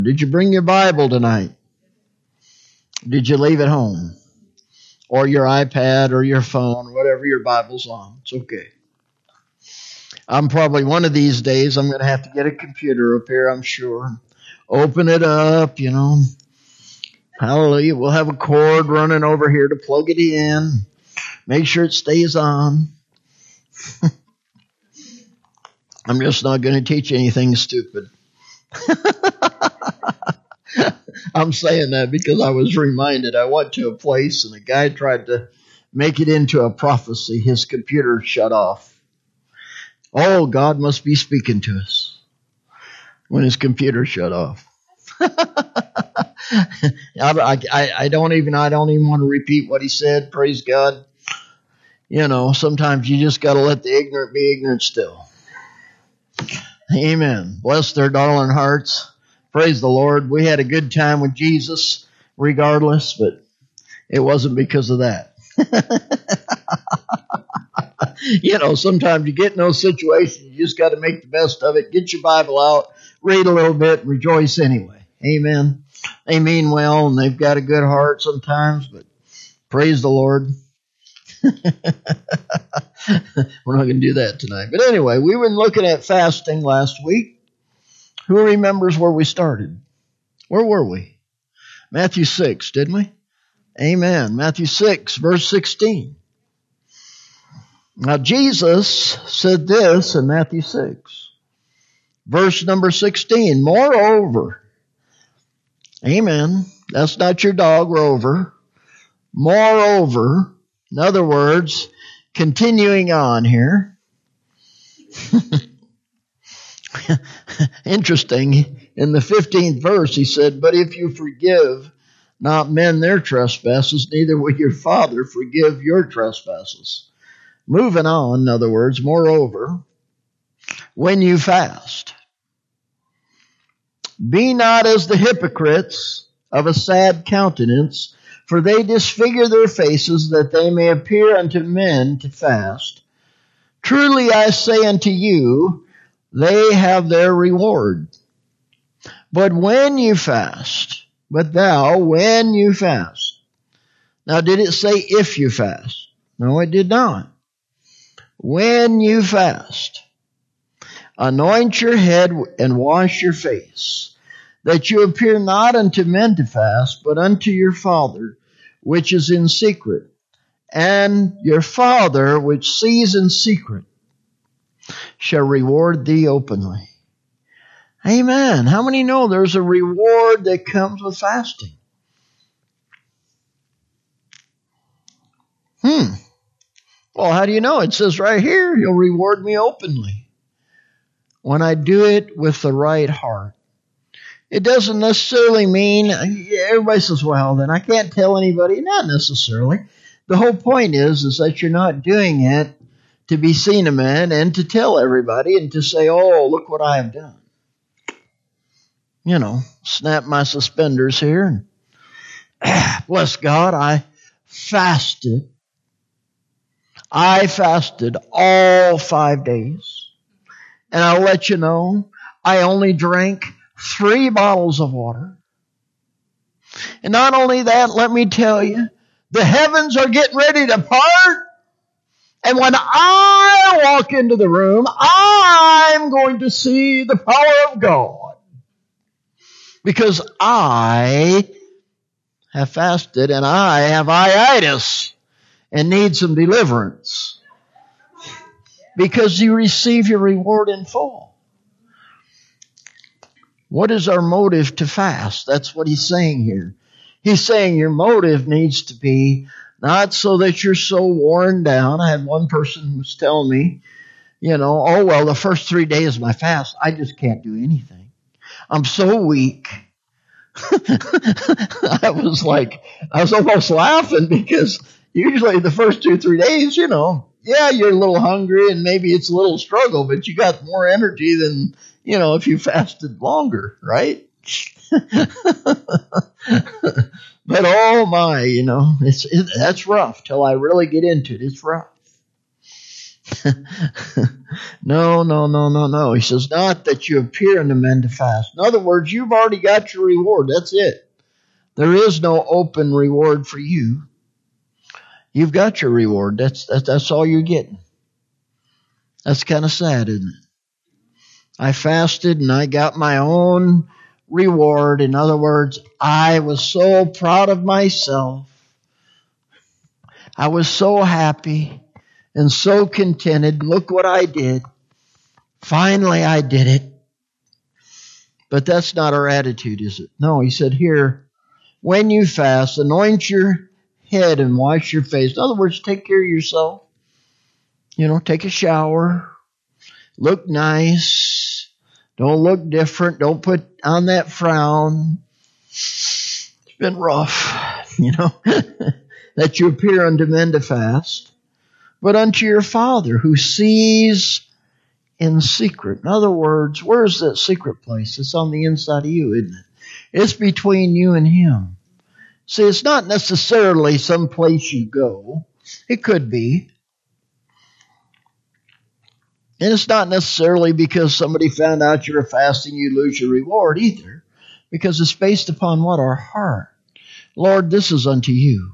Did you bring your Bible tonight? Did you leave it home? Or your iPad or your phone, whatever your Bible's on. It's okay. I'm probably one of these days, I'm going to have to get a computer up here, I'm sure. Open it up, Hallelujah. We'll have a cord running over here to plug it in. Make sure it stays on. I'm just not going to teach anything stupid. I'm saying that because I was reminded. I went to a place and a guy tried to make it into a prophecy. His computer shut off. Oh, God must be speaking to us when his computer shut off. I don't even want to repeat what he said. Praise God. Sometimes you just got to let the ignorant be ignorant still. Amen. Bless their darling hearts. Praise the Lord. We had a good time with Jesus regardless, but it wasn't because of that. Sometimes you get in those situations, you just got to make the best of it. Get your Bible out, read a little bit, and rejoice anyway. Amen. They mean well, and they've got a good heart sometimes, but praise the Lord. We're not going to do that tonight. But anyway, we were looking at fasting last week. Who remembers where we started? Where were we? Matthew 6, didn't we? Amen. Matthew 6, verse 16. Now, Jesus said this in Matthew 6, verse number 16. Moreover, amen. That's not your dog, Rover. Moreover, in other words, continuing on here. Interesting. In the 15th verse, he said, but if you forgive not men their trespasses, neither will your Father forgive your trespasses. Moving on, in other words, moreover, when you fast, be not as the hypocrites of a sad countenance, for they disfigure their faces, that they may appear unto men to fast. Truly I say unto you, they have their reward. But when you fast, when you fast. Now, did it say if you fast? No, it did not. When you fast, anoint your head and wash your face, that you appear not unto men to fast, but unto your Father, which is in secret. And your Father, which sees in secret, shall reward thee openly. Amen. How many know there's a reward that comes with fasting? Well, how do you know? It says right here, he'll reward me openly when I do it with the right heart. It doesn't necessarily mean, everybody says, well, then I can't tell anybody. Not necessarily. The whole point is that you're not doing it to be seen of men and to tell everybody and to say, oh, look what I have done. Snap my suspenders here. Bless God, I fasted. I fasted all 5 days. And I'll let you know, I only drank 3 bottles of water. And not only that, let me tell you, the heavens are getting ready to part. And when I walk into the room, I'm going to see the power of God. Because I have fasted and I have iitis and need some deliverance. Because you receive your reward in full. What is our motive to fast? That's what he's saying here. He's saying your motive needs to be not so that you're so worn down. I had one person who was telling me, the first 3 days of my fast, I just can't do anything. I'm so weak. I was almost laughing because usually the first 2-3 days, you're a little hungry and maybe it's a little struggle, but you got more energy than, if you fasted longer, right? But oh my, that's rough till I really get into it. It's rough. No. He says, not that you appear unto men to fast. In other words, you've already got your reward. That's it. There is no open reward for you. You've got your reward. That's all you're getting. That's kind of sad, isn't it? I fasted and I got my own reward. In other words, I was so proud of myself. I was so happy and so contented. Look what I did. Finally, I did it. But that's not our attitude, is it? No, he said here, when you fast, anoint your head and wash your face. In other words, take care of yourself. Take a shower. Look nice. Don't look different. Don't put on that frown. It's been rough, that you appear unto men to fast, but unto your Father who sees in secret. In other words, where's that secret place? It's on the inside of you, isn't it? It's between you and Him. See, it's not necessarily some place you go. It could be. And it's not necessarily because somebody found out you were fasting, you lose your reward either. Because it's based upon what? Our heart. Lord, this is unto you.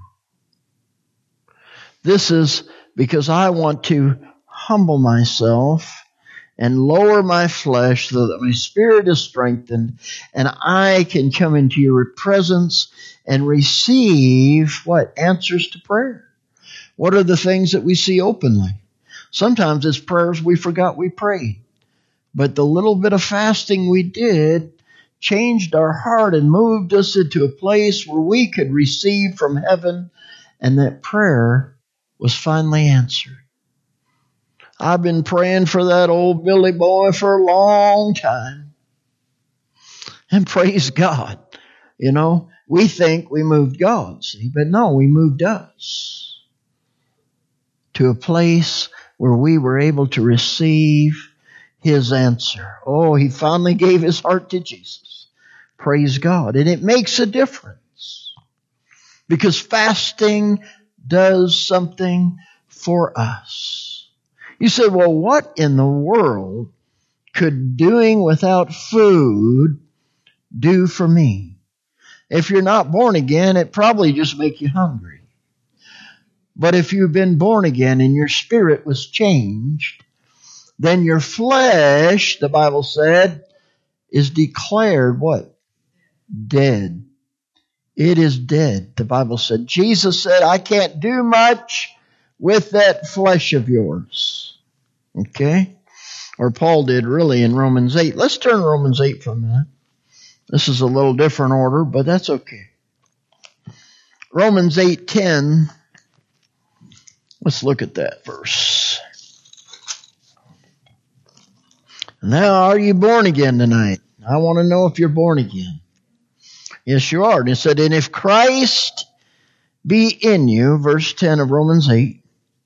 This is because I want to humble myself and lower my flesh so that my spirit is strengthened and I can come into your presence and receive what? Answers to prayer. What are the things that we see openly? Sometimes it's prayers we forgot we prayed. But the little bit of fasting we did changed our heart and moved us into a place where we could receive from heaven, and that prayer was finally answered. I've been praying for that old Billy boy for a long time. And praise God. We think we moved God, see, but no, we moved us to a place where we were able to receive His answer. Oh, he finally gave his heart to Jesus. Praise God. And it makes a difference because fasting does something for us. You say, well, what in the world could doing without food do for me? If you're not born again, it probably just make you hungry. But if you've been born again and your spirit was changed, then your flesh, the Bible said, is declared what? Dead. It is dead, the Bible said. Jesus said, I can't do much with that flesh of yours. Okay? Or Paul did really in Romans 8. Let's turn to Romans 8 for a minute. This is a little different order, but that's okay. Romans 8:10. Let's look at that verse. Now, are you born again tonight? I want to know if you're born again. Yes, you are. And it said, and if Christ be in you, verse 10 of Romans 8,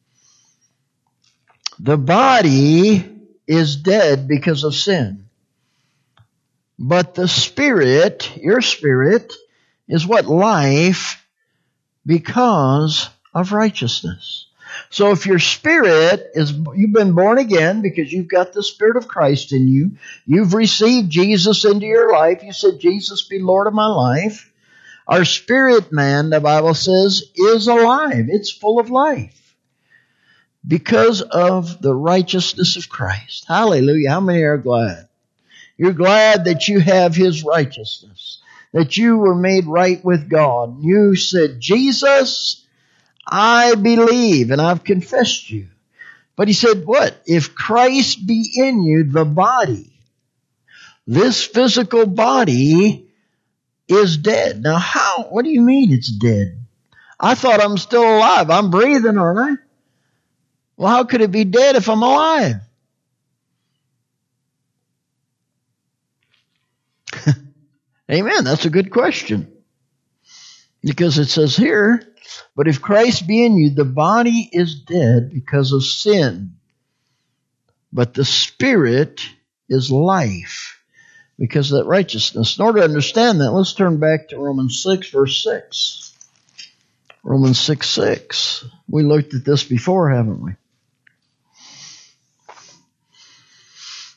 the body is dead because of sin. But the spirit, your spirit, is what? Life because of righteousness. So if your spirit is, you've been born again because you've got the Spirit of Christ in you. You've received Jesus into your life. You said, Jesus be Lord of my life. Our spirit man, the Bible says, is alive. It's full of life because of the righteousness of Christ. Hallelujah. How many are glad? You're glad that you have His righteousness, that you were made right with God. You said, Jesus, I believe, and I've confessed you. But he said, what? If Christ be in you, the body, this physical body is dead. Now how? What do you mean it's dead? I thought I'm still alive. I'm breathing, aren't I? Well, how could it be dead if I'm alive? Amen. That's a good question. Because it says here, but if Christ be in you, the body is dead because of sin. But the spirit is life because of that righteousness. In order to understand that, let's turn back to Romans 6, verse 6. Romans 6:6. We looked at this before, haven't we?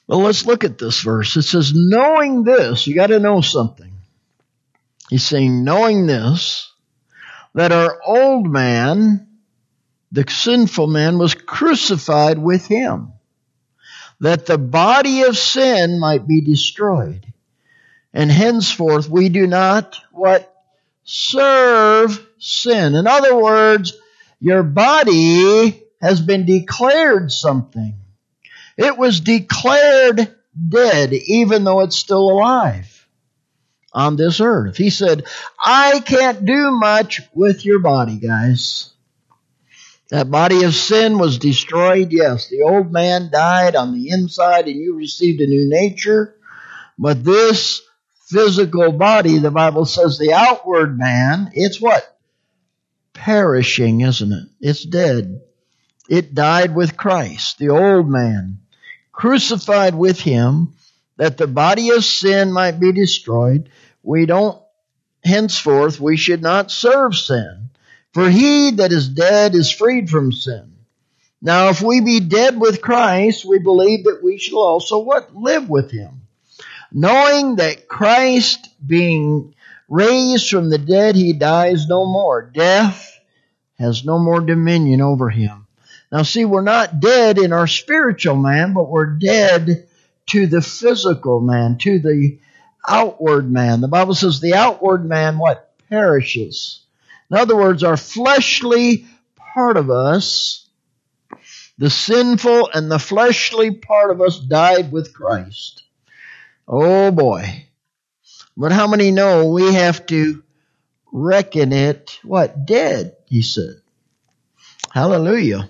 Well, let's look at this verse. It says, knowing this, you got to know something. He's saying, knowing this, that our old man, the sinful man, was crucified with him, that the body of sin might be destroyed. And henceforth we do not, what? Serve sin. In other words, your body has been declared something. It was declared dead, even though it's still alive on this earth. He said, I can't do much with your body, guys. That body of sin was destroyed. Yes, the old man died on the inside and you received a new nature. But this physical body, the Bible says the outward man, it's what? Perishing, isn't it? It's dead. It died with Christ, the old man, crucified with him, that the body of sin might be destroyed. Henceforth we should not serve sin. For he that is dead is freed from sin. Now if we be dead with Christ, we believe that we shall also what? Live with him. Knowing that Christ being raised from the dead, he dies no more. Death has no more dominion over him. Now see, we're not dead in our spiritual man, but we're dead to the physical man, to the outward man. The Bible says the outward man, what? Perishes. In other words, our fleshly part of us, the sinful and the fleshly part of us died with Christ. Oh boy. But how many know we have to reckon it, what? Dead, he said. Hallelujah.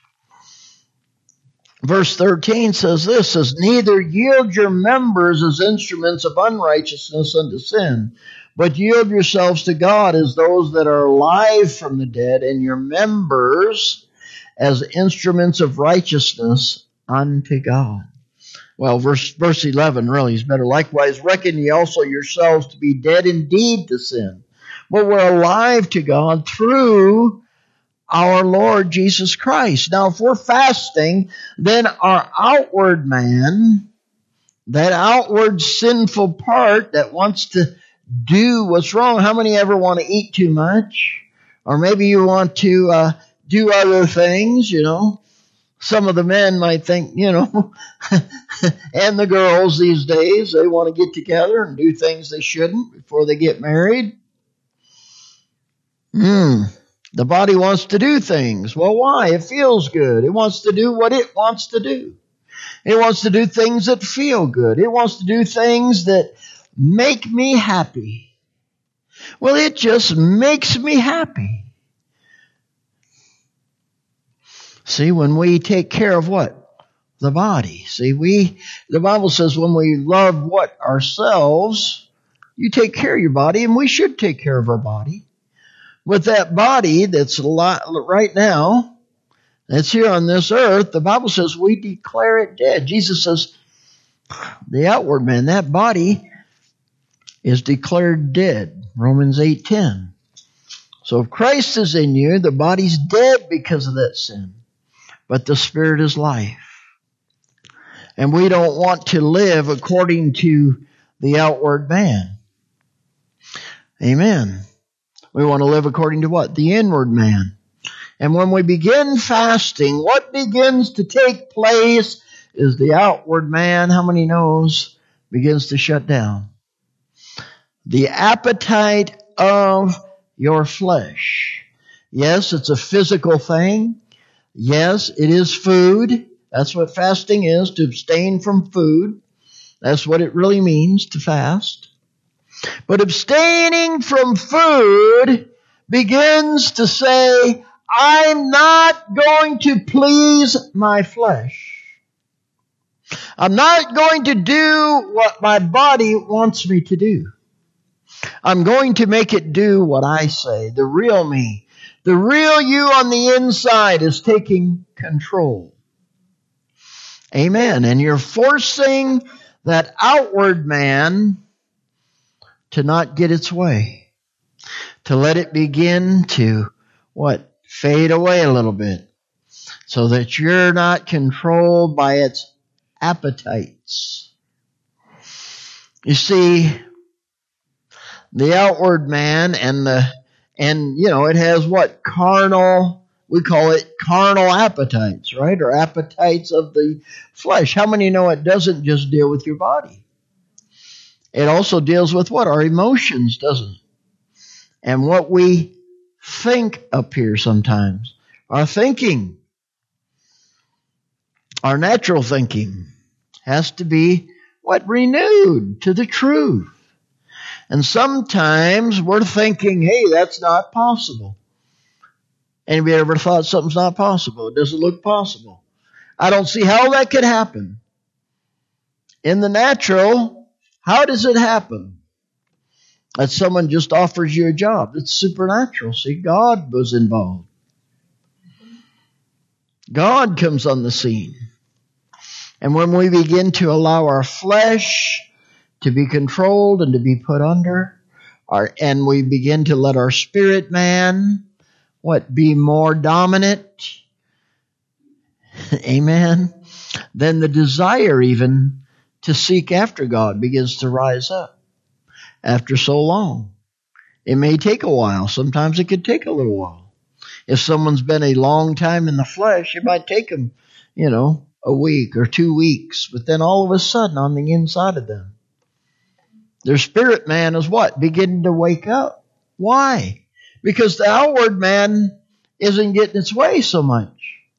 Verse 13 says this, says, neither yield your members as instruments of unrighteousness unto sin, but yield yourselves to God as those that are alive from the dead, and your members as instruments of righteousness unto God. Well, verse 11 really is better. Likewise, reckon ye also yourselves to be dead indeed to sin, but we're alive to God through our Lord Jesus Christ. Now, if we're fasting, then our outward man, that outward sinful part that wants to do what's wrong. How many ever want to eat too much? Or maybe you want to do other things, you know. Some of the men might think, you know, and the girls these days, they want to get together and do things they shouldn't before they get married. The body wants to do things. Well, why? It feels good. It wants to do what it wants to do. It wants to do things that feel good. It wants to do things that make me happy. Well, it just makes me happy. See, when we take care of what? The body. See, the Bible says when we love what? Ourselves, you take care of your body, and we should take care of our body. With that body that's right now, that's here on this earth, the Bible says we declare it dead. Jesus says, the outward man, that body is declared dead. Romans 8:10. So if Christ is in you, the body's dead because of that sin. But the Spirit is life. And we don't want to live according to the outward man. Amen. We want to live according to what? The inward man. And when we begin fasting, what begins to take place is the outward man, how many knows, begins to shut down. The appetite of your flesh. Yes, it's a physical thing. Yes, it is food. That's what fasting is, to abstain from food. That's what it really means to fast. But abstaining from food begins to say, I'm not going to please my flesh. I'm not going to do what my body wants me to do. I'm going to make it do what I say, the real me. The real you on the inside is taking control. Amen. And you're forcing that outward man to not get its way. To let it begin to, what? Fade away a little bit. So that you're not controlled by its appetites. You see, the outward man and it has what? We call it carnal appetites, right? Or appetites of the flesh. How many know it doesn't just deal with your body? It also deals with what? Our emotions, doesn't it? And what we think up here sometimes. Our thinking, our natural thinking has to be what? Renewed to the truth. And sometimes we're thinking, hey, that's not possible. Anybody ever thought something's not possible? It doesn't look possible. I don't see how that could happen. In the natural, how does it happen? That someone just offers you a job. It's supernatural. See, God was involved. God comes on the scene. And when we begin to allow our flesh to be controlled and to be put under, and we begin to let our spirit man, be more dominant, amen, then the desire even to seek after God begins to rise up. After so long. It may take a while. Sometimes it could take a little while. If someone's been a long time in the flesh, it might take them, a week or 2 weeks. But then all of a sudden on the inside of them, their spirit man is what? Beginning to wake up. Why? Because the outward man isn't getting its way so much.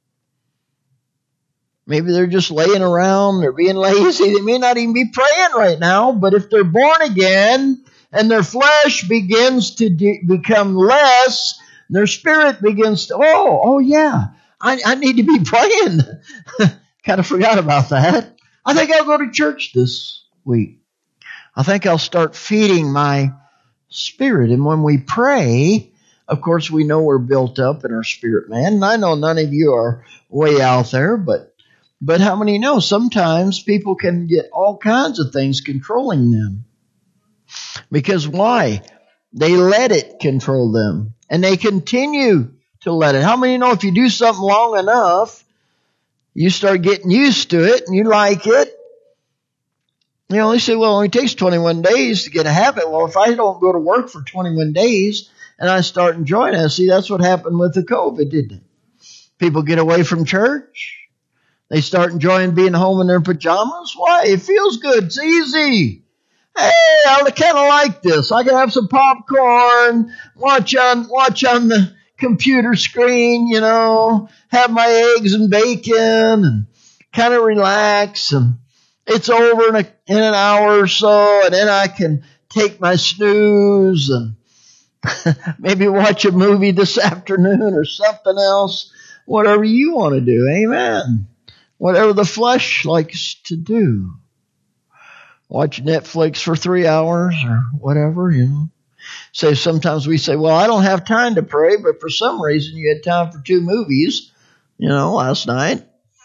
Maybe they're just laying around, they're being lazy, they may not even be praying right now, but if they're born again and their flesh begins to become less, their spirit begins to, I need to be praying. Kind of forgot about that. I think I'll go to church this week. I think I'll start feeding my spirit. And when we pray, of course, we know we're built up in our spirit, man. And I know none of you are way out there, but how many know sometimes people can get all kinds of things controlling them? Because why? They let it control them. And they continue to let it. How many know if you do something long enough, you start getting used to it and you like it? They say, well, it only takes 21 days to get a habit. Well, if I don't go to work for 21 days and I start enjoying it, see, that's what happened with the COVID, didn't it? People get away from church. They start enjoying being home in their pajamas. Why? It feels good. It's easy. Hey, I kind of like this. I can have some popcorn, watch on the computer screen, have my eggs and bacon and kind of relax. And it's over in an hour or so, and then I can take my snooze and maybe watch a movie this afternoon or something else. Whatever you want to do. Amen. Whatever the flesh likes to do. Watch Netflix for 3 hours or whatever, So sometimes we say, well, I don't have time to pray, but for some reason you had time for 2 movies, last night.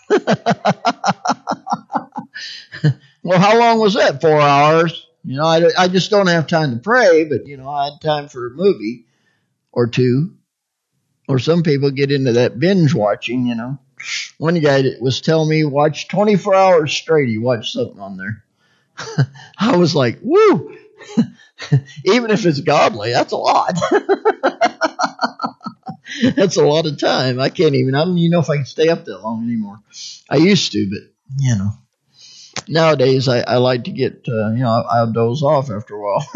Well, how long was that? 4 hours? I just don't have time to pray, but, I had time for a movie or 2. Or some people get into that binge watching, One guy was telling me, watch 24 hours straight. He watched something on there. I was like, woo! Even if it's godly, that's a lot. That's a lot of time. I don't even know if I can stay up that long anymore. I used to, but, nowadays I like to get, I'll doze off after a while.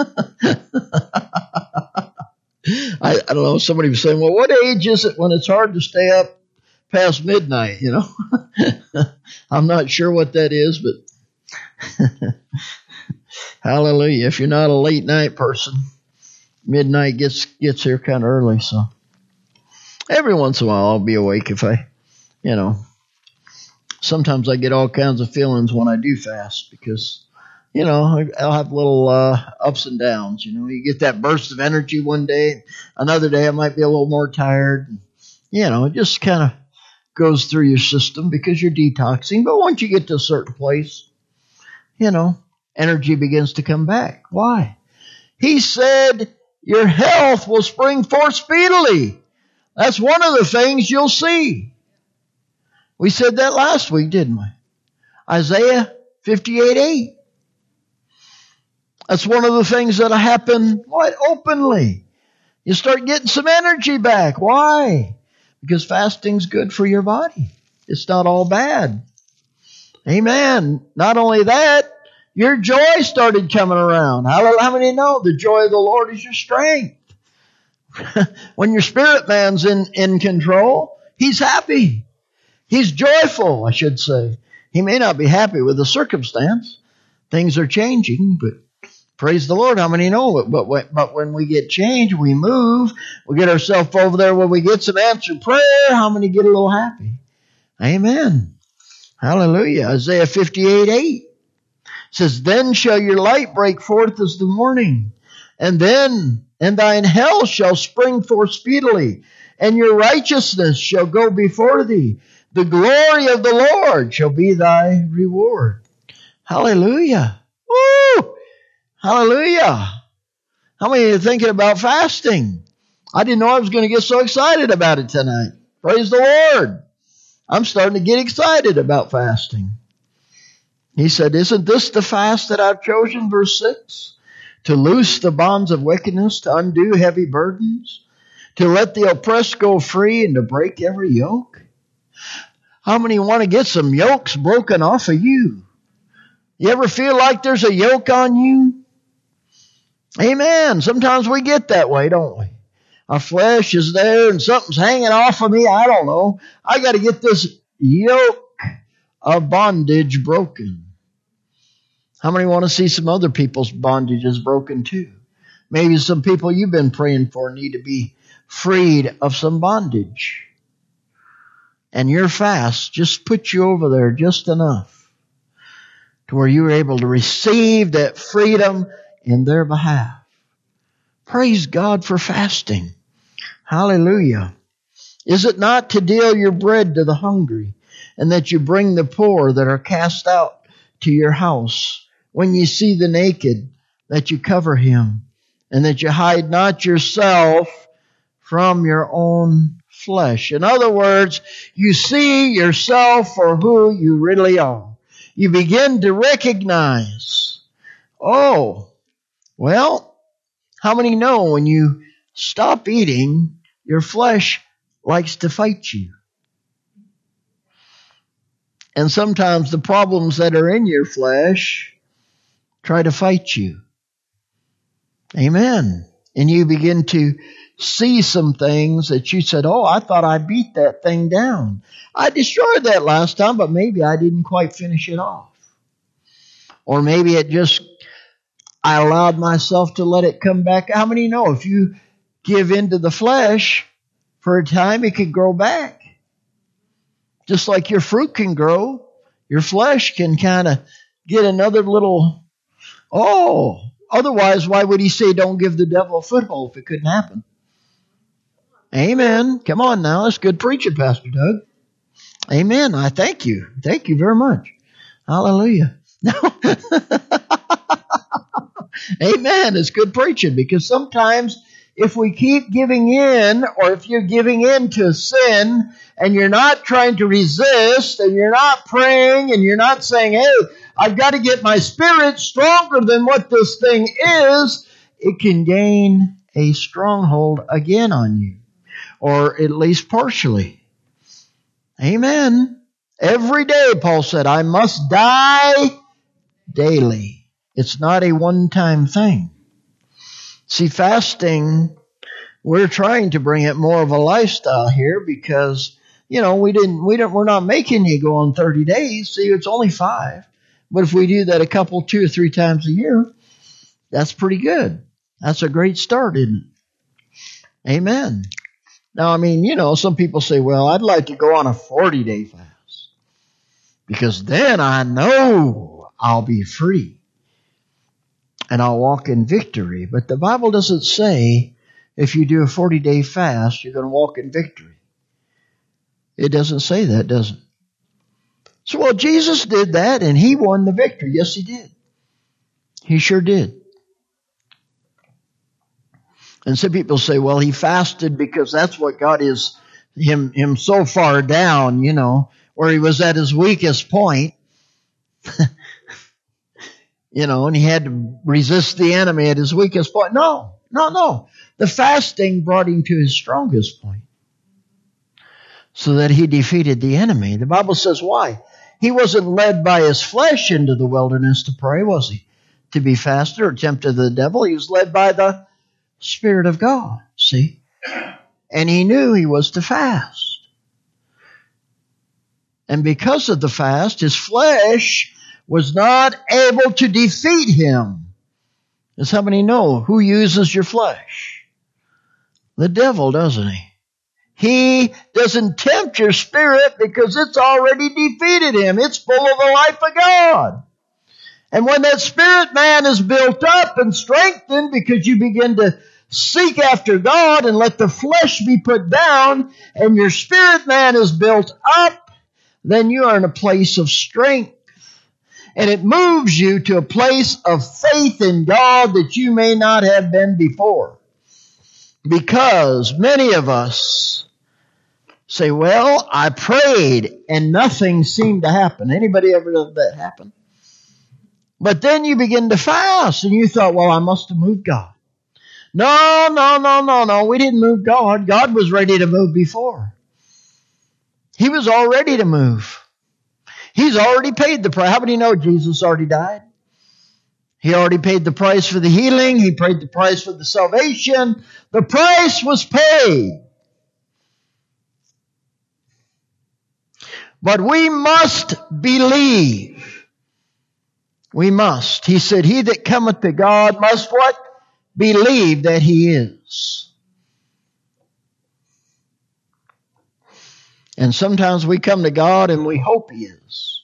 I don't know. Somebody was saying, well, what age is it when it's hard to stay up past midnight, I'm not sure what that is, but hallelujah. If you're not a late night person, midnight gets here kind of early. So every once in a while I'll be awake if sometimes I get all kinds of feelings when I do fast because, I'll have little ups and downs. You get that burst of energy one day. Another day I might be a little more tired. It just kind of goes through your system because you're detoxing. But once you get to a certain place, energy begins to come back. Why? He said your health will spring forth speedily. That's one of the things you'll see. We said that last week, didn't we? Isaiah 58:8. That's one of the things that happen quite openly. You start getting some energy back. Why? Because fasting's good for your body. It's not all bad. Amen. Not only that, your joy started coming around. How many know the joy of the Lord is your strength? When your spirit man's in control, he's happy. He's joyful, I should say. He may not be happy with the circumstance. Things are changing, but praise the Lord, how many know it? But when we get changed, we move, we get ourselves over there where we get some answered prayer, how many get a little happy? Amen. Hallelujah. Isaiah 58:8 says, then shall your light break forth as the morning, and thine hell shall spring forth speedily, and your righteousness shall go before thee. The glory of the Lord shall be thy reward. Hallelujah. Woo! Hallelujah. How many are thinking about fasting? I didn't know I was going to get so excited about it tonight. Praise the Lord. I'm starting to get excited about fasting. He said, isn't this the fast that I've chosen? Verse 6. To loose the bonds of wickedness, to undo heavy burdens, to let the oppressed go free, and to break every yoke. How many want to get some yokes broken off of you? You ever feel like there's a yoke on you? Amen. Sometimes we get that way, don't we? Our flesh is there and something's hanging off of me. I don't know. I got to get this yoke of bondage broken. How many want to see some other people's bondages broken too? Maybe some people you've been praying for need to be freed of some bondage. And your fast just put you over there just enough to where you were able to receive that freedom in their behalf. Praise God for fasting. Hallelujah. Is it not to deal your bread to the hungry, and that you bring the poor that are cast out to your house? When you see the naked, that you cover him, and that you hide not yourself from your own flesh. In other words, you see yourself for who you really are. You begin to recognize, oh, well, how many know when you stop eating, your flesh likes to fight you? And sometimes the problems that are in your flesh try to fight you. Amen. And you begin to see some things that you said, oh, I thought I beat that thing down. I destroyed that last time, but maybe I didn't quite finish it off. Or maybe I allowed myself to let it come back. How many know if you give into the flesh for a time, it can grow back? Just like your fruit can grow, your flesh can kind of get another little, otherwise, why would he say don't give the devil a foothold if it couldn't happen? Amen. Come on now. That's good preaching, Pastor Doug. Amen. I thank you. Thank you very much. Hallelujah. Amen. It's good preaching, because sometimes if we keep giving in, or if you're giving in to sin and you're not trying to resist and you're not praying and you're not saying, hey, I've got to get my spirit stronger than what this thing is, it can gain a stronghold again on you, or at least partially. Amen. Every day, Paul said, I must die daily. It's not a one-time thing. See, fasting, we're trying to bring it more of a lifestyle here because, we're not making you go on 30 days. See, it's only 5. But if we do that 2 or 3 times a year, that's pretty good. That's a great start, isn't it? Amen. Now, some people say, well, I'd like to go on a 40-day fast because then I know I'll be free and I'll walk in victory. But the Bible doesn't say if you do a 40-day fast, you're going to walk in victory. It doesn't say that, does it? So, well, Jesus did that and he won the victory. Yes, he did. He sure did. And some people say, well, he fasted because that's what got him so far down, where he was at his weakest point. And he had to resist the enemy at his weakest point. No. The fasting brought him to his strongest point so that he defeated the enemy. The Bible says why? He wasn't led by his flesh into the wilderness to pray, was he? To be fasted or tempted of the devil. He was led by the Spirit of God, see? And he knew he was to fast. And because of the fast, his flesh was not able to defeat him. Does how many know who uses your flesh? The devil, doesn't he? He doesn't tempt your spirit because it's already defeated him. It's full of the life of God. And when that spirit man is built up and strengthened because you begin to seek after God and let the flesh be put down and your spirit man is built up, then you are in a place of strength. And it moves you to a place of faith in God that you may not have been before. Because many of us say, well, I prayed and nothing seemed to happen. Anybody ever let that happen? But then you begin to fast and you thought, well, I must have moved God. No. We didn't move God. God was ready to move before. He was all ready to move. He's already paid the price. How many know Jesus already died? He already paid the price for the healing. He paid the price for the salvation. The price was paid. But we must believe. We must. He said, he that cometh to God must what? Believe that he is. And sometimes we come to God and we hope he is.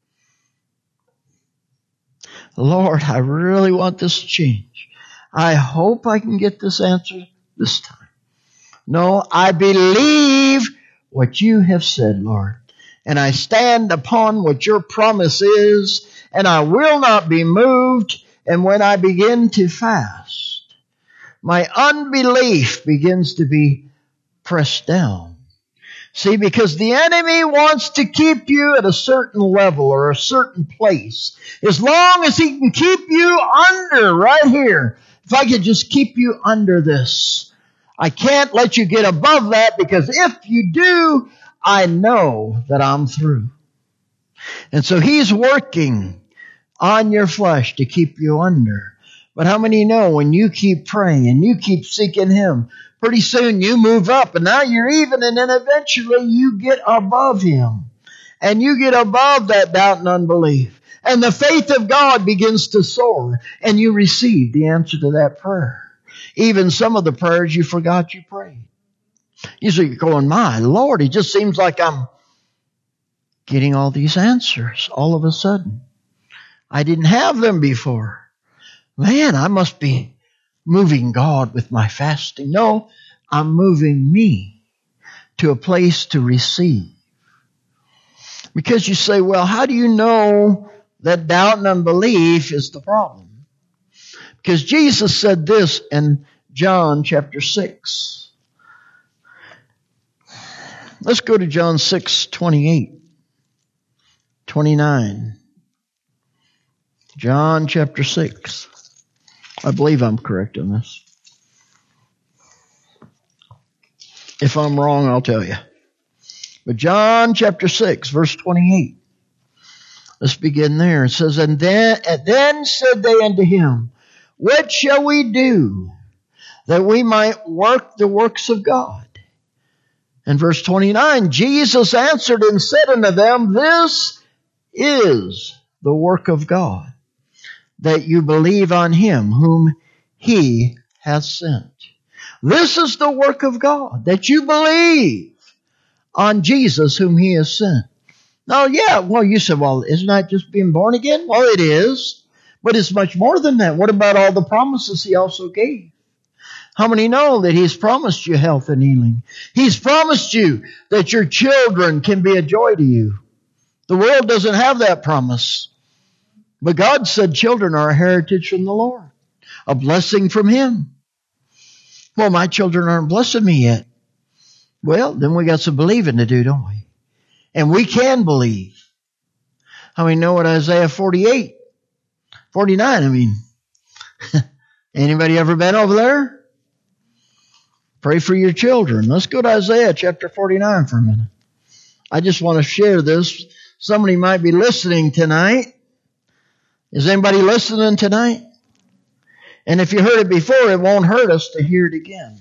Lord, I really want this to change. I hope I can get this answer this time. No, I believe what you have said, Lord. And I stand upon what your promise is, and I will not be moved. And when I begin to fast, my unbelief begins to be pressed down. See, because the enemy wants to keep you at a certain level or a certain place. As long as he can keep you under right here. If I could just keep you under this. I can't let you get above that because if you do, I know that I'm through. And so he's working on your flesh to keep you under. But how many know when you keep praying and you keep seeking him, pretty soon you move up and now you're even, and then eventually you get above him. And you get above that doubt and unbelief. And the faith of God begins to soar and you receive the answer to that prayer. Even some of the prayers you forgot you prayed. You're going, my Lord, it just seems like I'm getting all these answers all of a sudden. I didn't have them before. Man, I must be moving God with my fasting. No, I'm moving me to a place to receive. Because you say, well, how do you know that doubt and unbelief is the problem? Because Jesus said this in John chapter 6. Let's go to John 6:28, 29. John chapter 6. I believe I'm correct on this. If I'm wrong, I'll tell you. But John chapter 6, verse 28. Let's begin there. It says, And then said they unto him, What shall we do that we might work the works of God? And verse 29, Jesus answered and said unto them, This is the work of God, that you believe on him whom he hath sent. This is the work of God, that you believe on Jesus whom he has sent. Now, you said, well, isn't that just being born again? Well, it is, but it's much more than that. What about all the promises he also gave? How many know that he's promised you health and healing? He's promised you that your children can be a joy to you. The world doesn't have that promise. But God said children are a heritage from the Lord, a blessing from him. Well, my children aren't blessing me yet. Well, then we got some believing to do, don't we? And we can believe. How many know what Isaiah 49, I mean? Anybody ever been over there? Pray for your children. Let's go to Isaiah chapter 49 for a minute. I just want to share this. Somebody might be listening tonight. Is anybody listening tonight? And if you heard it before, it won't hurt us to hear it again.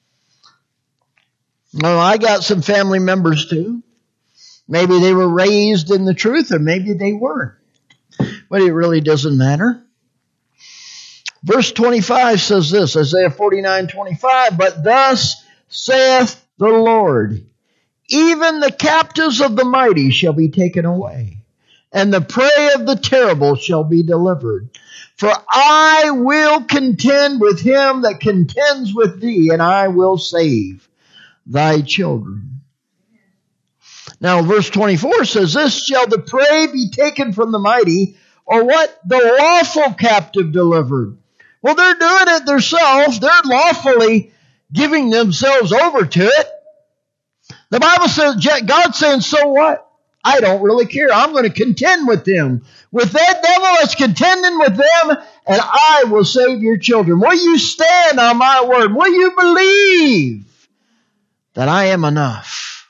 Well, I got some family members too. Maybe they were raised in the truth, or maybe they weren't. But it really doesn't matter. Verse 25 says this, Isaiah 49:25, but thus saith the Lord, even the captives of the mighty shall be taken away, and the prey of the terrible shall be delivered. For I will contend with him that contends with thee, and I will save thy children. Now verse 24 says, this shall the prey be taken from the mighty, or what? The lawful captive delivered. Well, they're doing it themselves. They're lawfully giving themselves over to it. The Bible says, God's saying, so what? I don't really care. I'm going to contend with them. With that devil that's contending with them, and I will save your children. Will you stand on my word? Will you believe that I am enough?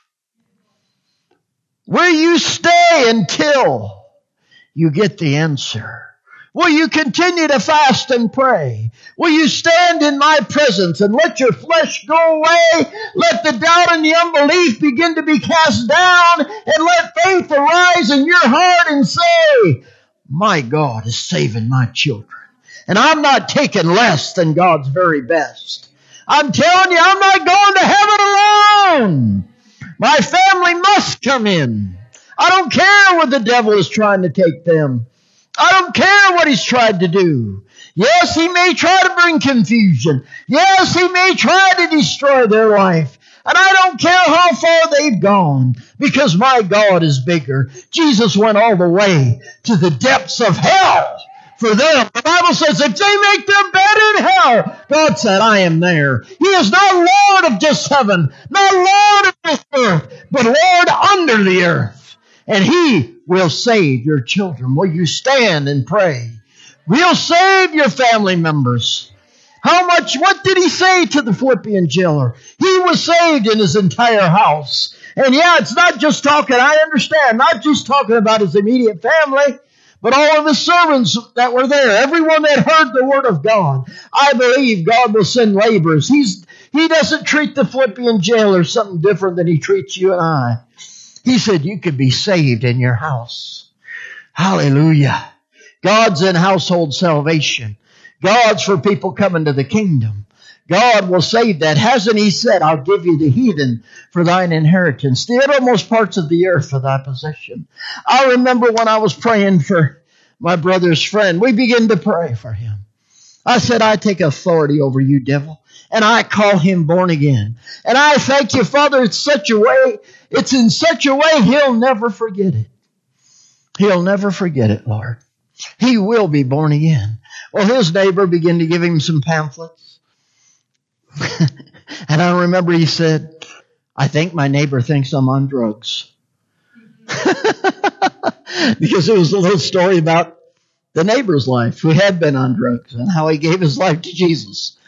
Will you stay until you get the answer? Will you continue to fast and pray? Will you stand in my presence and let your flesh go away? Let the doubt and the unbelief begin to be cast down, and let faith arise in your heart and say, my God is saving my children. And I'm not taking less than God's very best. I'm telling you, I'm not going to heaven alone. My family must come in. I don't care what the devil is trying to take them. I don't care what he's tried to do. Yes, he may try to bring confusion. Yes, he may try to destroy their life. And I don't care how far they've gone, because my God is bigger. Jesus went all the way to the depths of hell for them. The Bible says if they make their bed in hell, God said, I am there. He is not Lord of just heaven, not Lord of this earth, but Lord under the earth. And he will save your children. Will you stand and pray? We'll save your family members. What did he say to the Philippian jailer? He was saved in his entire house. And yeah, it's not just talking, I understand, not just talking about his immediate family, but all of his servants that were there, everyone that heard the word of God. I believe God will send laborers. He doesn't treat the Philippian jailer something different than he treats you and I. He said you could be saved in your house. Hallelujah. God's in household salvation. God's for people coming to the kingdom. God will save that. Hasn't he said, I'll give you the heathen for thine inheritance, the uttermost parts of the earth for thy possession. I remember when I was praying for my brother's friend, we began to pray for him. I said, I take authority over you, devil, and I call him born again. And I thank you, Father, it's in such a way he'll never forget it. He'll never forget it, Lord. He will be born again. Well, his neighbor began to give him some pamphlets. And I remember he said, I think my neighbor thinks I'm on drugs. Because it was a little story about the neighbor's life who had been on drugs and how he gave his life to Jesus.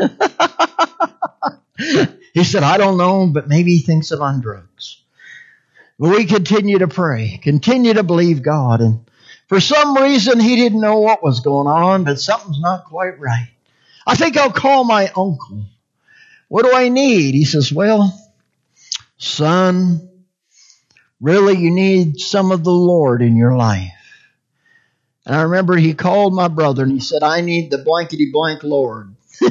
He said, I don't know, but maybe he thinks I'm on drugs. But we continue to pray, continue to believe God. And for some reason, he didn't know what was going on, but something's not quite right. I think I'll call my uncle. What do I need? He says, well, son, really you need some of the Lord in your life. And I remember he called my brother and he said, I need the blankety blank Lord.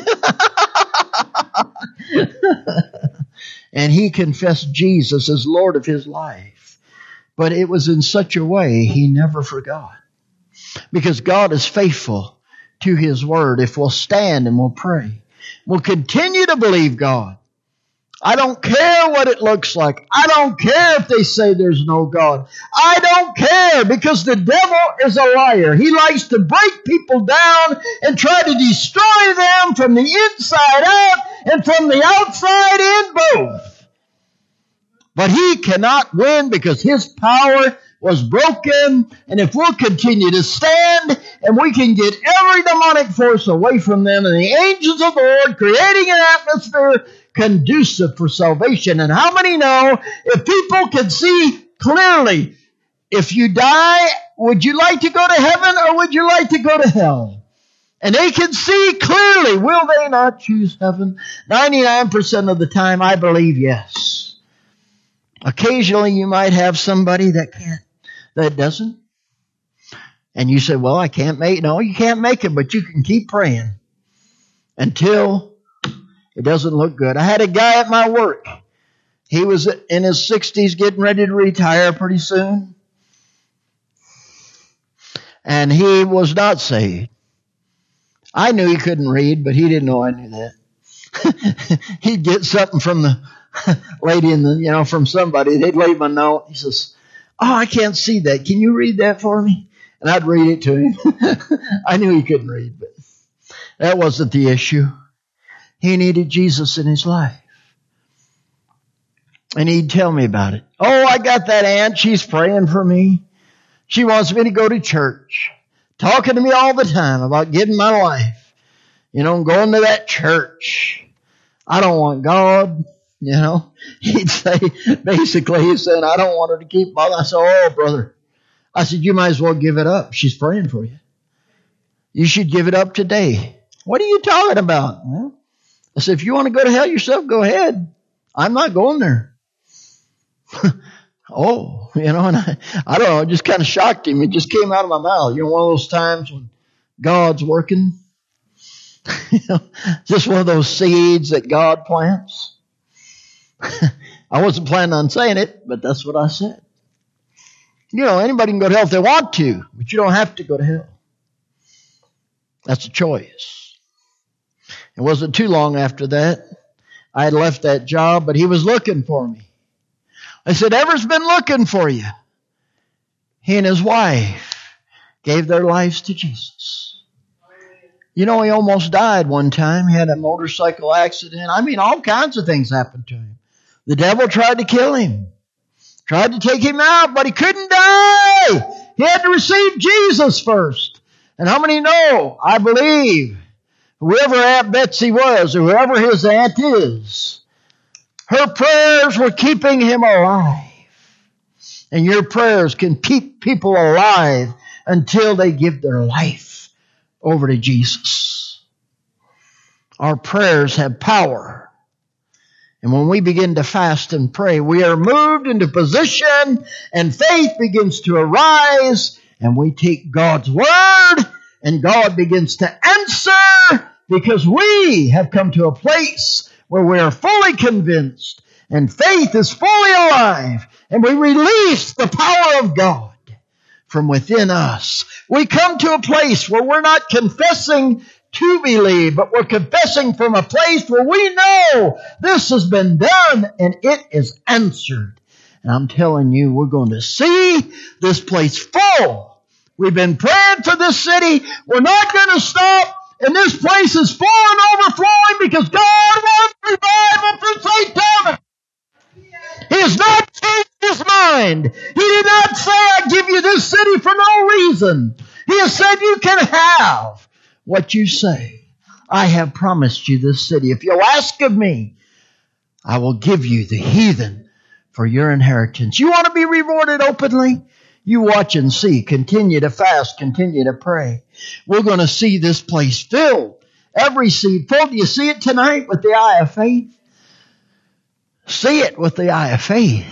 And he confessed Jesus as Lord of his life. But it was in such a way he never forgot. Because God is faithful to his word. If we'll stand and we'll pray, we'll continue to believe God. I don't care what it looks like. I don't care if they say there's no God. I don't care, because the devil is a liar. He likes to break people down and try to destroy them from the inside out and from the outside in both. But he cannot win, because his power was broken. And if we'll continue to stand and we can get every demonic force away from them and the angels of the Lord creating an atmosphere conducive for salvation. And how many know if people can see clearly, if you die, would you like to go to heaven or would you like to go to hell? And they can see clearly, will they not choose heaven? 99% of the time, I believe yes. Occasionally, you might have somebody that doesn't. And you say, well, I can't make it. No, you can't make it, but you can keep praying until it doesn't look good. I had a guy at my work. He was in his 60s, getting ready to retire pretty soon. And he was not saved. I knew he couldn't read, but he didn't know I knew that. He'd get something from the lady from somebody. They'd leave him a note. He says, oh, I can't see that. Can you read that for me? And I'd read it to him. I knew he couldn't read, but that wasn't the issue. He needed Jesus in his life. And he'd tell me about it. Oh, I got that aunt. She's praying for me. She wants me to go to church. Talking to me all the time about getting my life. Going to that church. I don't want God. He'd say, basically, he's saying, I don't want her to keep my life. I said, oh, brother. I said, you might as well give it up. She's praying for you. You should give it up today. What are you talking about? Well, I said, if you want to go to hell yourself, go ahead. I'm not going there. Oh, and I don't know, it just kind of shocked him. It just came out of my mouth. One of those times when God's working. Just one of those seeds that God plants. I wasn't planning on saying it, but that's what I said. Anybody can go to hell if they want to, but you don't have to go to hell. That's a choice. It wasn't too long after that. I had left that job, but he was looking for me. I said, Ever's been looking for you. He and his wife gave their lives to Jesus. He almost died one time. He had a motorcycle accident. All kinds of things happened to him. The devil tried to kill him. Tried to take him out, but he couldn't die. He had to receive Jesus first. And how many know, I believe, whoever Aunt Betsy was, or whoever his aunt is, her prayers were keeping him alive. And your prayers can keep people alive until they give their life over to Jesus. Our prayers have power. And when we begin to fast and pray, we are moved into position and faith begins to arise and we take God's word and God begins to answer because we have come to a place where we are fully convinced and faith is fully alive and we release the power of God from within us. We come to a place where we're not confessing to believe, but we're confessing from a place where we know this has been done and it is answered. And I'm telling you, we're going to see this place full. We've been praying for this city. We're not going to stop. And this place is full and overflowing because God wants revival for St. Thomas. He has not changed his mind. He did not say, I give you this city for no reason. He has said you can have what you say. I have promised you this city. If you'll ask of me, I will give you the heathen for your inheritance. You want to be rewarded openly? You watch and see. Continue to fast. Continue to pray. We're going to see this place filled. Every seed full. Do you see it tonight with the eye of faith? See it with the eye of faith.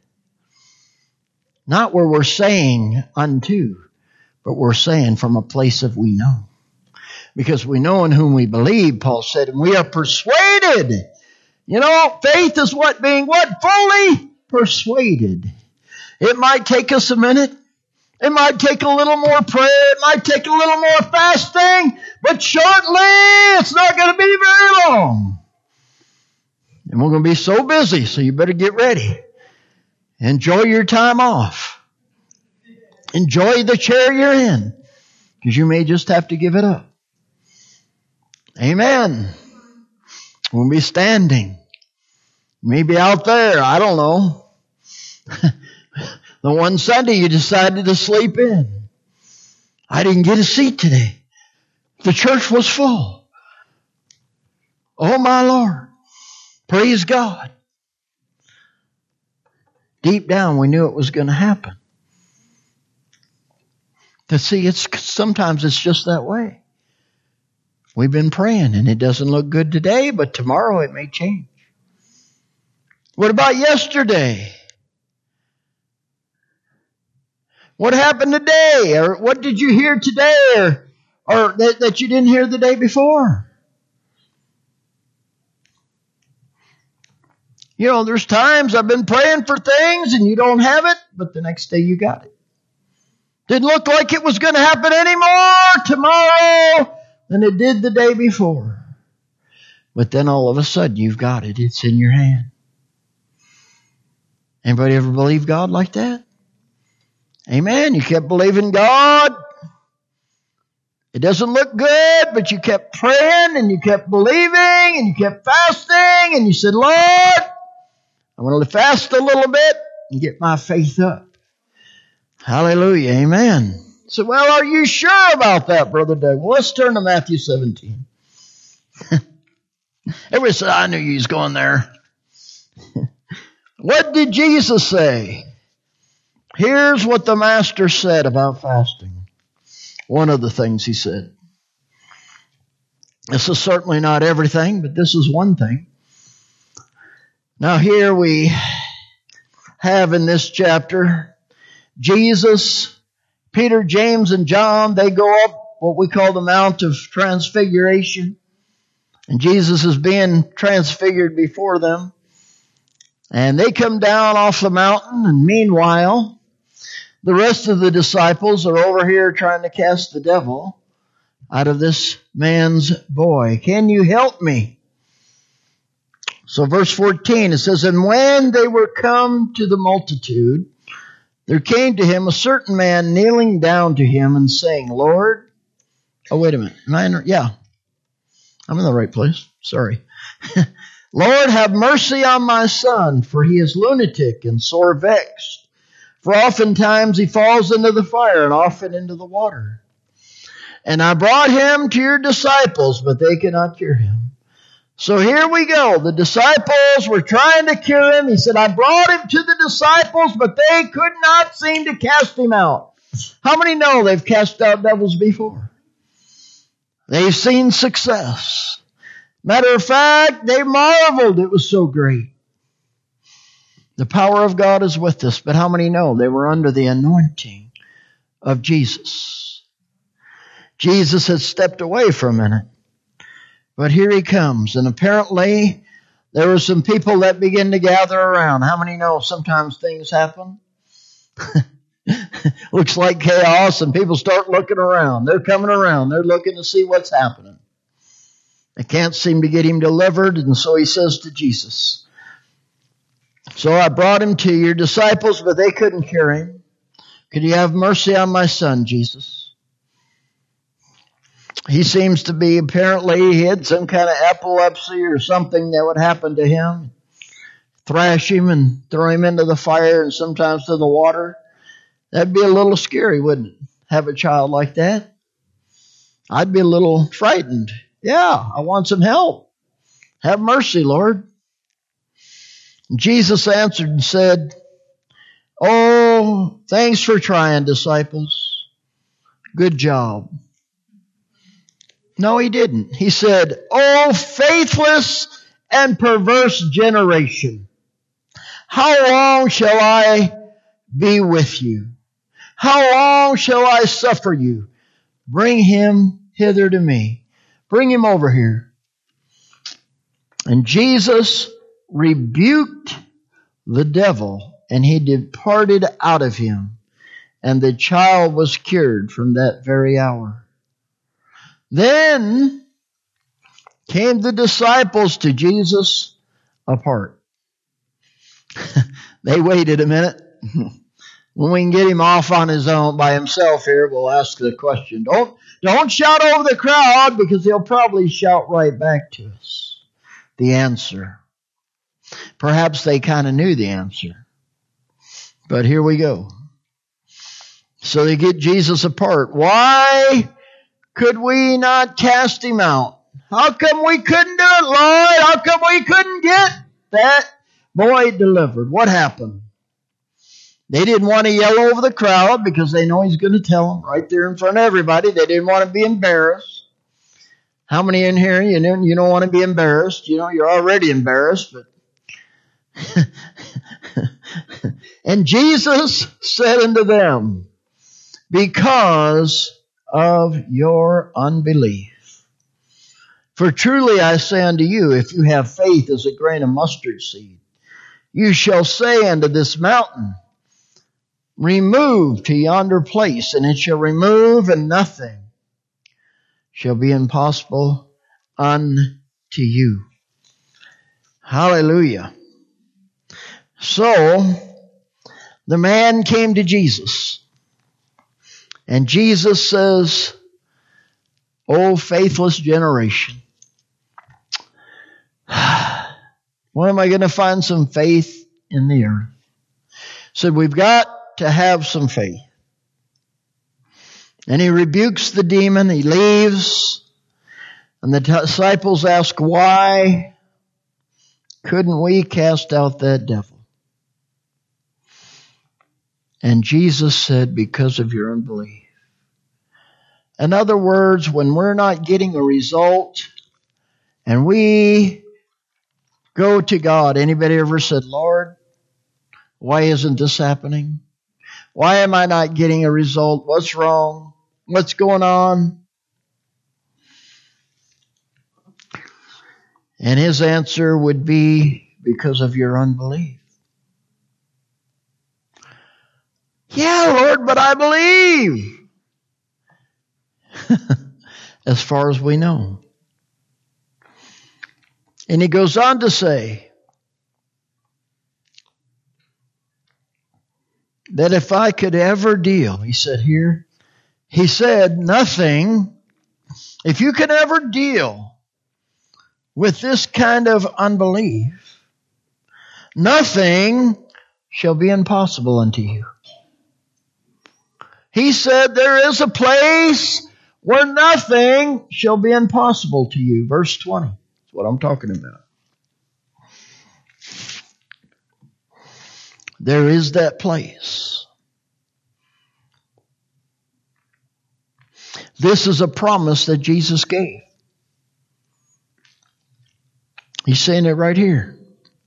Not where we're saying unto, but we're saying from a place of we know. Because we know in whom we believe, Paul said, and we are persuaded. Faith is what? Being what? Fully persuaded. It might take us a minute. It might take a little more prayer. It might take a little more fasting. But shortly, it's not going to be very long. And we're going to be so busy, so you better get ready. Enjoy your time off. Enjoy the chair you're in. Because you may just have to give it up. Amen. We'll be standing. Maybe out there. I don't know. The one Sunday you decided to sleep in. I didn't get a seat today. The church was full. Oh my Lord. Praise God. Deep down we knew it was going to happen. To see, sometimes it's just that way. We've been praying and it doesn't look good today, but tomorrow it may change. What about yesterday? What happened today? Or what did you hear today or that you didn't hear the day before? You know, there's times I've been praying for things and you don't have it, but the next day you got it. Didn't look like it was going to happen anymore tomorrow than it did the day before. But then all of a sudden you've got it. It's in your hand. Anybody ever believe God like that? Amen. You kept believing God. It doesn't look good, but you kept praying and you kept believing and you kept fasting and you said, Lord, I'm going to fast a little bit and get my faith up. Hallelujah. Amen. So, well, are you sure about that, Brother Doug? Well, let's turn to Matthew 17. Everybody said, I knew you was going there. What did Jesus say? Here's what the Master said about fasting. One of the things he said. This is certainly not everything, but this is one thing. Now here we have in this chapter, Jesus, Peter, James, and John, they go up what we call the Mount of Transfiguration. And Jesus is being transfigured before them. And they come down off the mountain, and meanwhile, the rest of the disciples are over here trying to cast the devil out of this man's boy. Can you help me? So verse 14, it says, And when they were come to the multitude, there came to him a certain man kneeling down to him and saying, Lord, oh, wait a minute. I'm in the right place. Sorry. Lord, have mercy on my son, for he is lunatic and sore vexed. For oftentimes he falls into the fire and often into the water. And I brought him to your disciples, but they cannot cure him. So here we go. The disciples were trying to cure him. He said, I brought him to the disciples, but they could not seem to cast him out. How many know they've cast out devils before? They've seen success. Matter of fact, they marveled it was so great. The power of God is with us, but how many know they were under the anointing of Jesus? Jesus had stepped away for a minute, but here he comes, and apparently there were some people that began to gather around. How many know sometimes things happen? Looks like chaos, and people start looking around. They're coming around. They're looking to see what's happening. They can't seem to get him delivered, and so he says to Jesus, So I brought him to your disciples, but they couldn't cure him. Could you have mercy on my son, Jesus? He seems to be, apparently, he had some kind of epilepsy or something that would happen to him. Thrash him and throw him into the fire and sometimes to the water. That'd be a little scary, wouldn't it? Have a child like that? I'd be a little frightened. Yeah, I want some help. Have mercy, Lord. Jesus answered and said, Oh, thanks for trying, disciples. Good job. No, he didn't. He said, Oh, faithless and perverse generation. How long shall I be with you? How long shall I suffer you? Bring him hither to me. Bring him over here. And Jesus rebuked the devil, and he departed out of him, and the child was cured from that very hour. Then came the disciples to Jesus apart. They waited a minute. When we can get him off on his own by himself here, we'll ask the question. Don't shout over the crowd, because he'll probably shout right back to us the answer. Perhaps they kind of knew the answer. But here we go. So they get Jesus apart. Why could we not cast him out? How come we couldn't do it, Lord? How come we couldn't get that boy delivered? What happened? They didn't want to yell over the crowd because they know he's going to tell them right there in front of everybody. They didn't want to be embarrassed. How many in here, you don't want to be embarrassed? You know, you're already embarrassed. But And Jesus said unto them, because of your unbelief. For truly I say unto you, if you have faith as a grain of mustard seed, you shall say unto this mountain, remove to yonder place, and it shall remove, and nothing shall be impossible unto you. Hallelujah. So, the man came to Jesus, and Jesus says, O faithless generation, where am I going to find some faith in the earth? So we've got to have some faith. And he rebukes the demon, he leaves, and the disciples ask, why couldn't we cast out that devil? And Jesus said, because of your unbelief. In other words, when we're not getting a result and we go to God, anybody ever said, Lord, why isn't this happening? Why am I not getting a result? What's wrong? What's going on? And his answer would be, because of your unbelief. Yeah, Lord, but I believe. As far as we know. And he goes on to say that if I could ever deal, he said nothing, if you could ever deal with this kind of unbelief, nothing shall be impossible unto you. He said there is a place where nothing shall be impossible to you. Verse 20. That's what I'm talking about. There is that place. This is a promise that Jesus gave. He's saying it right here.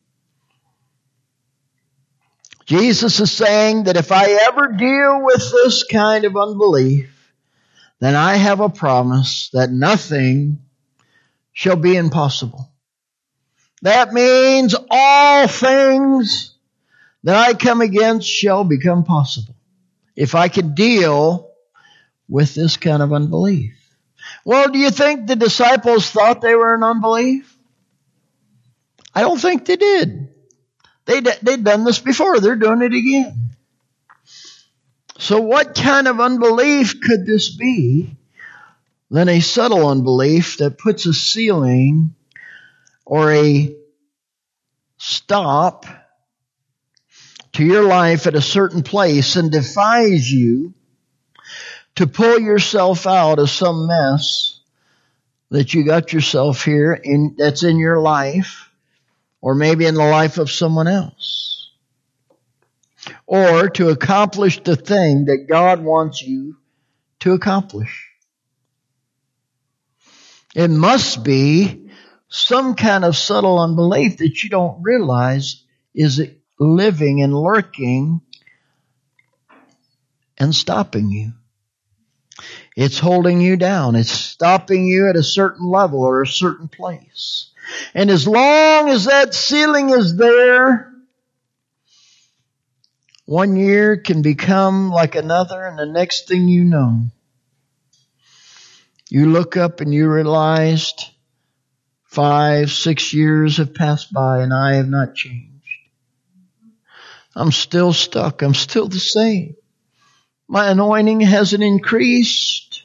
Jesus is saying that if I ever deal with this kind of unbelief, then I have a promise that nothing shall be impossible. That means all things that I come against shall become possible if I could deal with this kind of unbelief. Well, do you think the disciples thought they were in unbelief? I don't think they did. They'd done this before. They're doing it again. So what kind of unbelief could this be than a subtle unbelief that puts a ceiling or a stop to your life at a certain place and defies you to pull yourself out of some mess that you got yourself here that's in your life, or maybe in the life of someone else, or to accomplish the thing that God wants you to accomplish. It must be some kind of subtle unbelief that you don't realize is living and lurking and stopping you. It's holding you down. It's stopping you at a certain level or a certain place. And as long as that ceiling is there, 1 year can become like another, and the next thing you know, you look up and you realized 5, 6 years have passed by and I have not changed. I'm still stuck. I'm still the same. My anointing hasn't increased.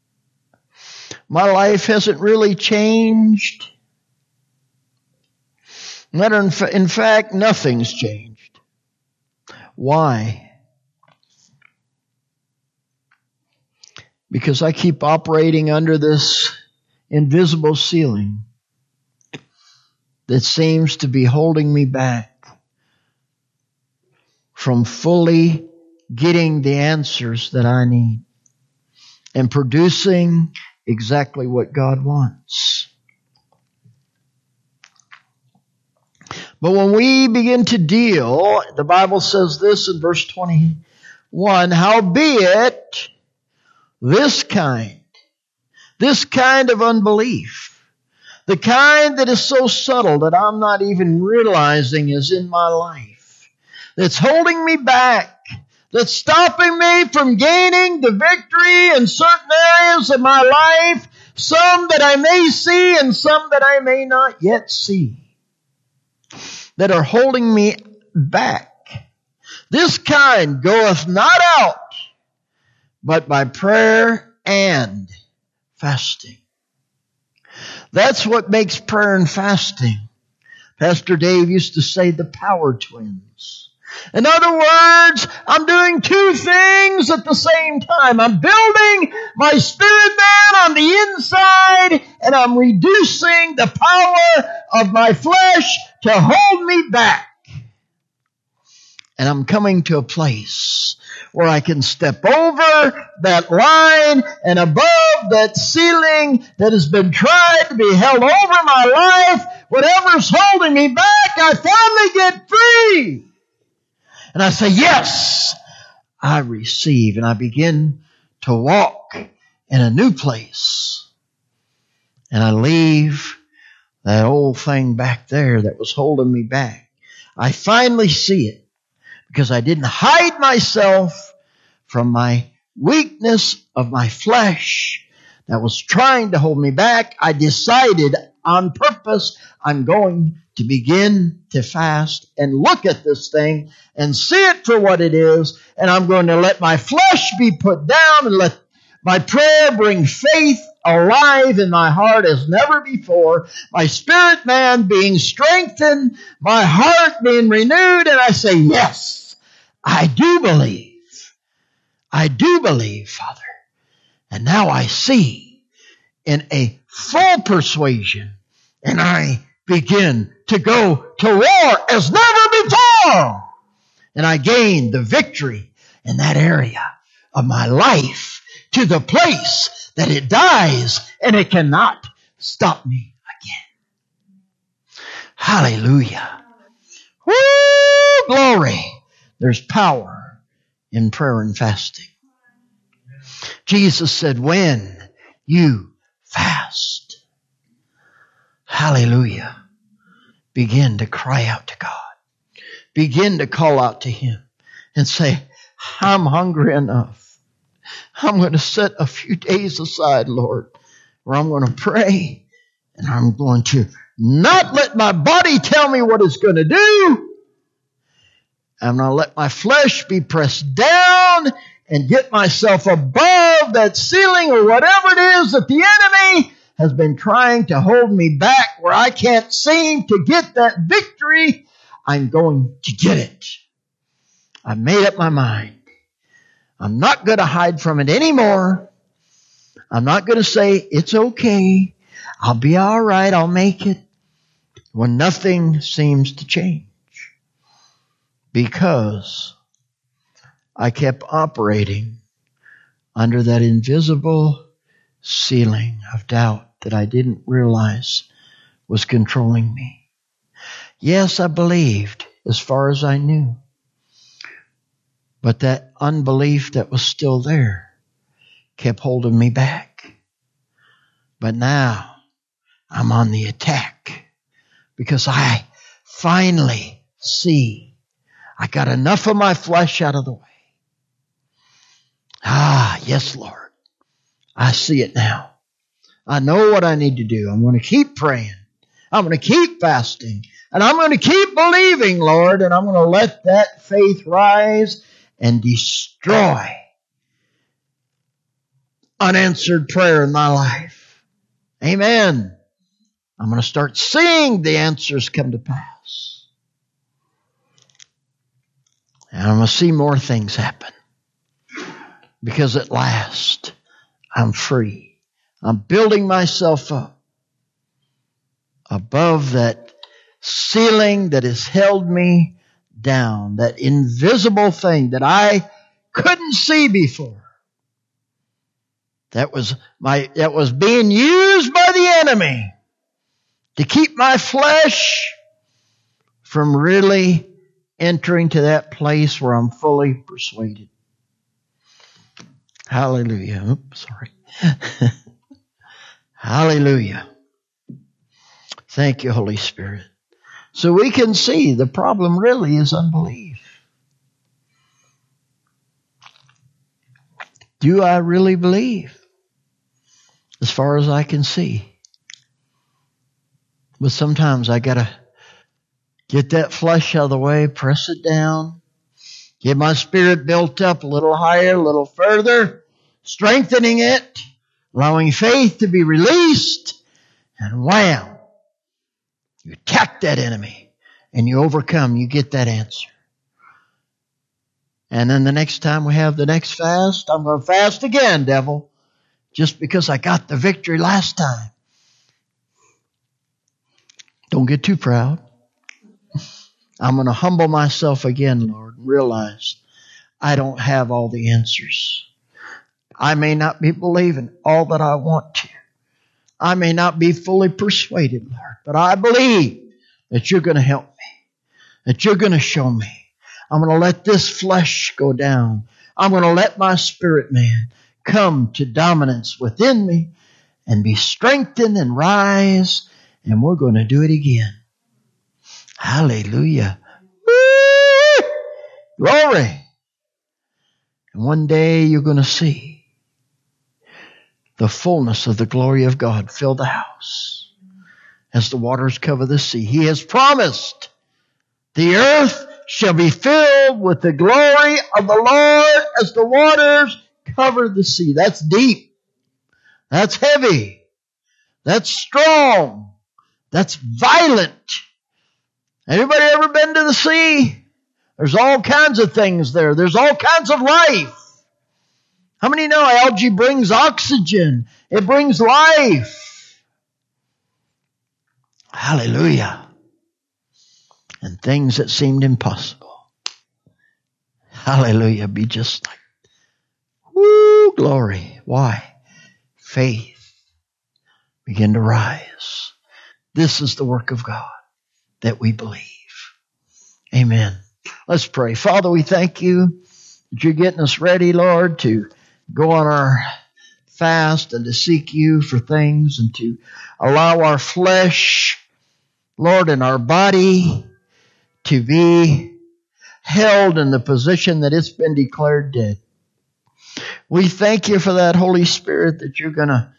My life hasn't really changed. In fact, nothing's changed. Why? Because I keep operating under this invisible ceiling that seems to be holding me back from fully getting the answers that I need and producing exactly what God wants. But when we begin to deal, the Bible says this in verse 21, howbeit this kind of unbelief, the kind that is so subtle that I'm not even realizing is in my life, that's holding me back, that's stopping me from gaining the victory in certain areas of my life, some that I may see and some that I may not yet see, that are holding me back. This kind goeth not out, but by prayer and fasting. That's what makes prayer and fasting. Pastor Dave used to say the power twins. In other words, I'm doing two things at the same time. I'm building my spirit man on the inside, and I'm reducing the power of my flesh to hold me back. And I'm coming to a place where I can step over that line and above that ceiling that has been tried to be held over my life. Whatever's holding me back, I finally get free. And I say, yes, I receive. And I begin to walk in a new place. And I leave that old thing back there that was holding me back. I finally see it because I didn't hide myself from my weakness of my flesh that was trying to hold me back. I decided on purpose I'm going to begin to fast and look at this thing and see it for what it is. And I'm going to let my flesh be put down and let my prayer bring faith alive in my heart as never before. My spirit man being strengthened, my heart being renewed. And I say, yes, I do believe. I do believe, Father. And now I see in a full persuasion, and I begin to go to war as never before. And I gain the victory in that area of my life to the place that it dies and it cannot stop me again. Hallelujah. Woo! Glory. There's power in prayer and fasting. Jesus said, when you fast, hallelujah, begin to cry out to God. Begin to call out to Him and say, I'm hungry enough. I'm going to set a few days aside, Lord, where I'm going to pray and I'm going to not let my body tell me what it's going to do. I'm going to let my flesh be pressed down and get myself above that ceiling or whatever it is that the enemy has been trying to hold me back where I can't seem to get that victory. I'm going to get it. I've made up my mind. I'm not going to hide from it anymore. I'm not going to say, it's okay. I'll be all right. I'll make it. When nothing seems to change. Because I kept operating under that invisible ceiling of doubt that I didn't realize was controlling me. Yes, I believed as far as I knew. But that unbelief that was still there kept holding me back. But now I'm on the attack because I finally see I got enough of my flesh out of the way. Yes, Lord. I see it now. I know what I need to do. I'm going to keep praying. I'm going to keep fasting. And I'm going to keep believing, Lord. And I'm going to let that faith rise and destroy unanswered prayer in my life. Amen. I'm going to start seeing the answers come to pass. And I'm going to see more things happen. Because at last, I'm free. I'm building myself up above that ceiling that has held me down, that invisible thing that I couldn't see before. That was being used by the enemy to keep my flesh from really entering to that place where I'm fully persuaded. Hallelujah. Oops, sorry. Hallelujah. Thank you, Holy Spirit. So we can see the problem really is unbelief. Do I really believe? As far as I can see. But sometimes I got to get that flesh out of the way, press it down, get my spirit built up a little higher, a little further, strengthening it, allowing faith to be released, and wham! You attack that enemy, and you overcome, you get that answer. And then the next time we have the next fast, I'm going to fast again, devil, just because I got the victory last time. Don't get too proud. I'm going to humble myself again, Lord, and realize I don't have all the answers. I may not be believing all that I want to. I may not be fully persuaded, Lord, but I believe that you're going to help me, that you're going to show me. I'm going to let this flesh go down. I'm going to let my spirit man come to dominance within me and be strengthened and rise, and we're going to do it again. Hallelujah. Woo! Glory. And one day you're going to see the fullness of the glory of God fill the house as the waters cover the sea. He has promised the earth shall be filled with the glory of the Lord as the waters cover the sea. That's deep. That's heavy. That's strong. That's violent. Anybody ever been to the sea? There's all kinds of things there. There's all kinds of life. How many know algae brings oxygen? It brings life. Hallelujah. And things that seemed impossible. Hallelujah. Be just like, woo, glory. Why? Faith. Begin to rise. This is the work of God that we believe. Amen. Let's pray. Father, we thank you that you're getting us ready, Lord, to go on our fast and to seek you for things and to allow our flesh, Lord, and our body to be held in the position that it's been declared dead. We thank you for that, Holy Spirit, that you're going to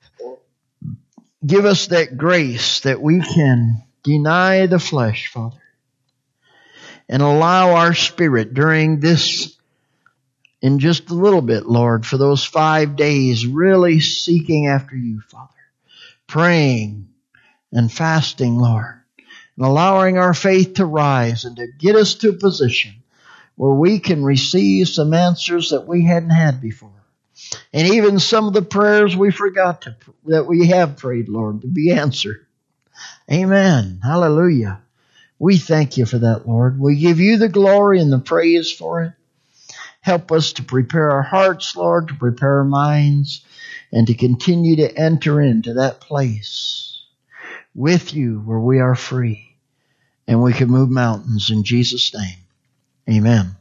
give us that grace that we can deny the flesh, Father, and allow our spirit during this, in just a little bit, Lord, for those 5 days, really seeking after you, Father, praying and fasting, Lord, and allowing our faith to rise and to get us to a position where we can receive some answers that we hadn't had before. And even some of the prayers we forgot that we have prayed, Lord, to be answered. Amen. Hallelujah. We thank you for that, Lord. We give you the glory and the praise for it. Help us to prepare our hearts, Lord, to prepare our minds, and to continue to enter into that place with you where we are free and we can move mountains in Jesus' name. Amen.